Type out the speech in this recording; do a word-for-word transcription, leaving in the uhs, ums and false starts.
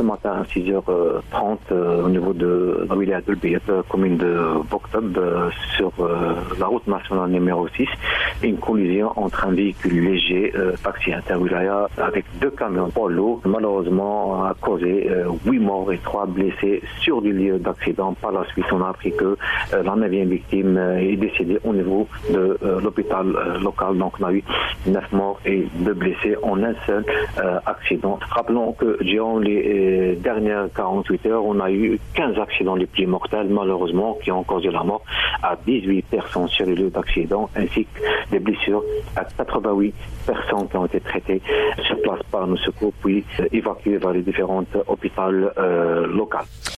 matin à six heures trente au niveau de la wilaya d'Elbeyet, commune de Boktab, sur la route nationale numéro six, une collision entre un véhicule léger, taxi interwilaya, avec deux camions poids lourds, malheureusement a causé huit morts et trois blessés sur du lieu d'accident. Par la suite, on a appris que la neuvième victime est décédée au niveau de l'hôpital local. Donc on a eu neuf morts et deux blessés en un seul euh, accident. Rappelons que durant les euh, dernières quarante-huit heures, on a eu quinze accidents les plus mortels, malheureusement, qui ont causé la mort à dix-huit personnes sur le lieu d'accident, ainsi que des blessures à quatre-vingt-huit personnes qui ont été traitées sur place par nos secours, puis euh, évacuées vers les différents hôpitaux euh, locaux.